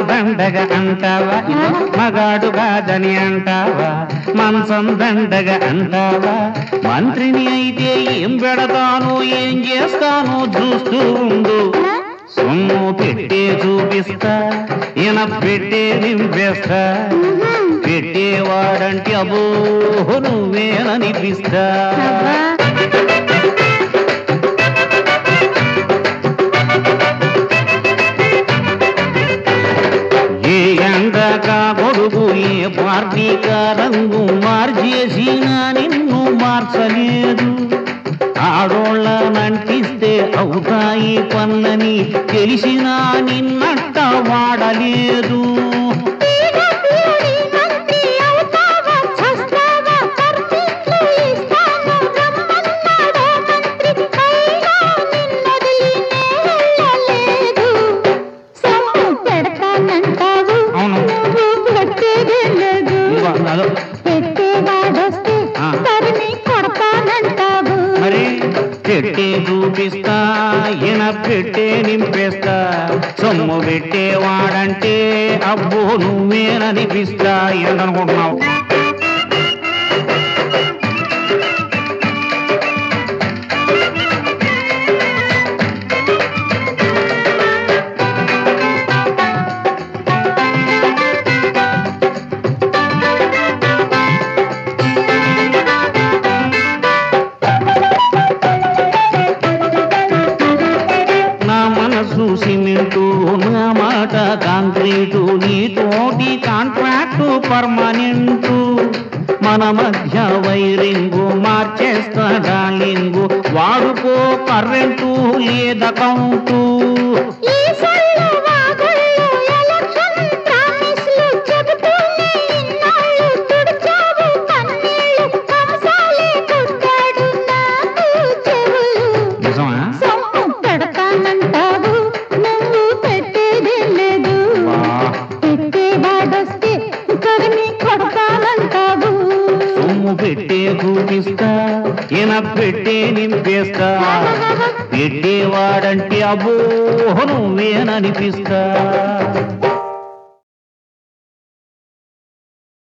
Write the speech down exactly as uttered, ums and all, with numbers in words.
దండగా అంటావా మగాడు కాదని అంటావా మంచం దండగా అంటావా మంత్రిని అయితే ఏం పెడతాను ఏం చేస్తాను చూస్తూ ఉండు సొమ్ము పెట్టే చూపిస్తా ఈయన పెట్టే నింపేస్తా పెట్టేవాడంటే అబో నువ్వేననిపిస్తా ఏ ఎండక గొడుగు ఏ పార్టీక రంగు మార్చేసినా నిన్ను మార్చలేదు ఆడోళ్ళనంటిస్తే అవుతాయి పన్నని తెలిసినా నిన్నట్ట వాడలేదు మరి పెట్టే చూపిస్తా ఈయన పెట్టే నింపేస్తా సొమ్ము పెట్టేవాడంటే అబ్బో నువ్వేననిపిస్తా ఏంటనుకుంటున్నావు సిమెంటు నా మాట కాంక్రీటు నీతోటి కాంట్రాక్టు పర్మనెంటు మన మధ్య వైరింగు మార్చేస్తా డార్లింగు వాడుకో కరెంటు లేదకౌంటు పెట్టే చూపిస్తా ఈయన పెట్టే నింపేస్తా పెట్టేవాడంటే అబ్బో నువ్వేననిపిస్తా